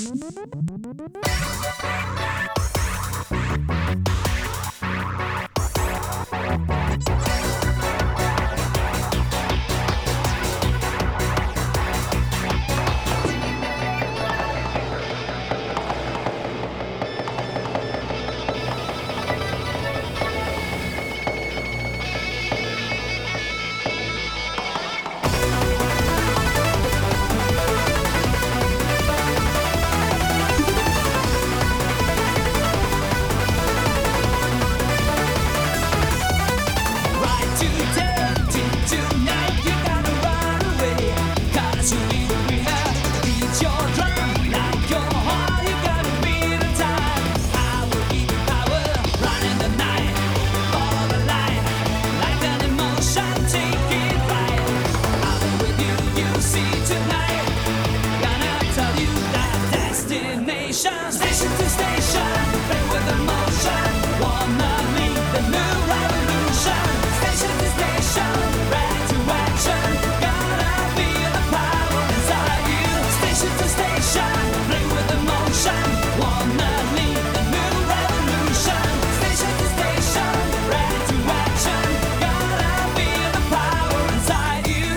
Station to station, play with emotion. Wanna lead the new revolution. Station to station, ready to action. Gotta feel the power inside you. Station to station, play with emotion. Wanna lead the new revolution. Station to station, ready to action. Gotta feel the power inside you.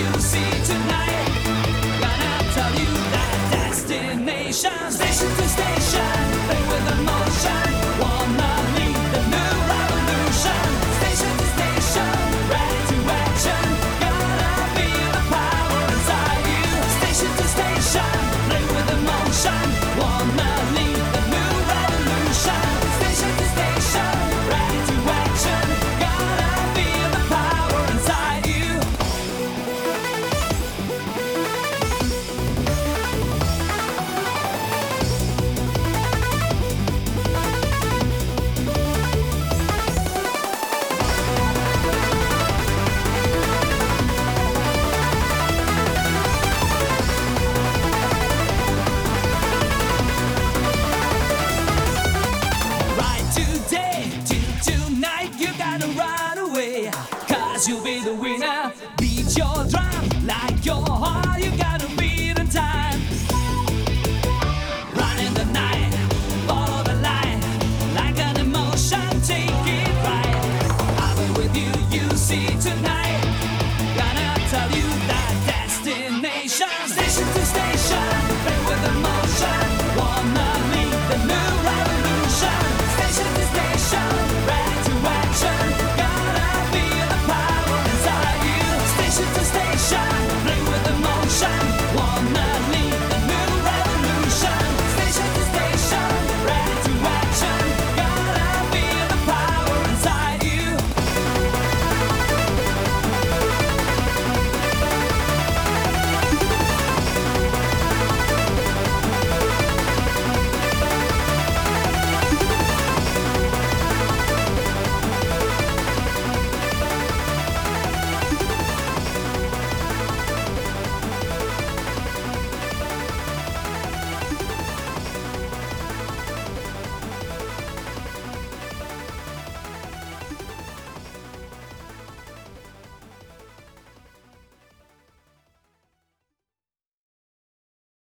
Station to station.